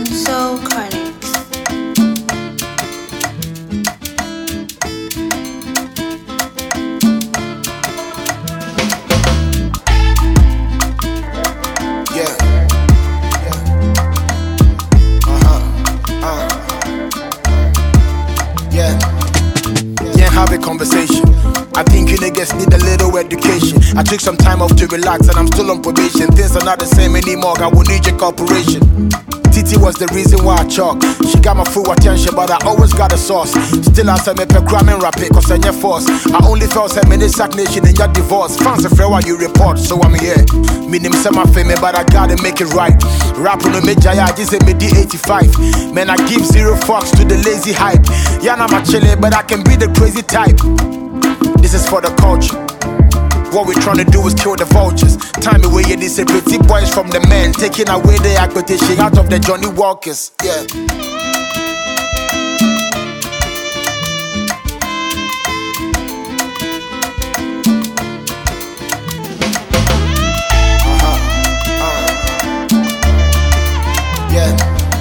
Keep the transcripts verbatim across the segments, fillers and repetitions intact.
So chronic. Have a conversation. I think you niggas need a little education. I took some time off to relax and I'm still on probation. Things are not the same anymore, I will need your cooperation. Titi was the reason why I chalk. She got my full attention, but I always got a sauce. Still I say me pe cram and rap it, cause I need force. I only felt say me this nation in your divorce. Fans afraid why you report, so I'm here. Meaning say my fame, but I gotta make it right. Rapping on me Jaya, I just say me D eighty-five. Man, I give zero fucks to the lazy hype. Yeah, I'm a chille, but I can be the crazy type. This is for the culture. What we tryna do is kill the vultures. Time away, yeah, these pretty boys from the men, taking away the acquisition out of the Johnny Walkers. Yeah. Uh-huh. Uh. Yeah.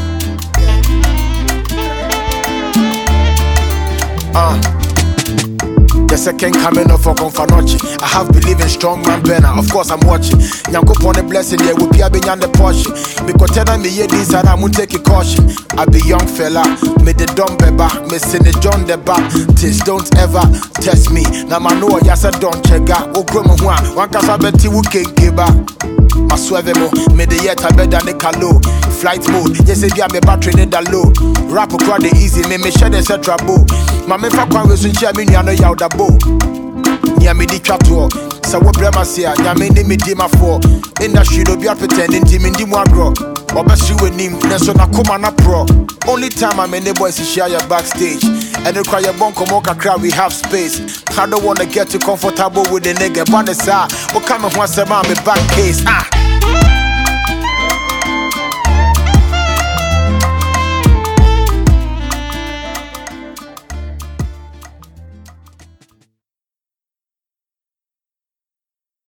Uh. The second coming of a Confanochi. I have believed in strong man Benna. Of course I'm watching. Nyanko pon a blessing, there will be a beyond the portion. Because tell me yeah this and I won't take a caution. I be young fella, me the dumb beba, me sing the John the back. Tis don't ever test me. Now I know yes I don't check out. Oh grandma one cause betty who can give back. I swear mo, me the yet I better than the calo. Flight mode, yes if you have me battery in the low. Rap across the easy, me me share the set trouble. My me fa kwan we so share me no ya da bo. Nya me di twato. Sa wo brema sia, nya me ni me di ma for. Industry no be pretending team ndi mu agro. Obesi we nim, na so na koma na pro. Only time I'm in the boys to share your backstage. And the cry your bunk come crowd, we have space. I don't wanna get too comfortable with the nigga. But the side, what come and once a man, me back case. Ah.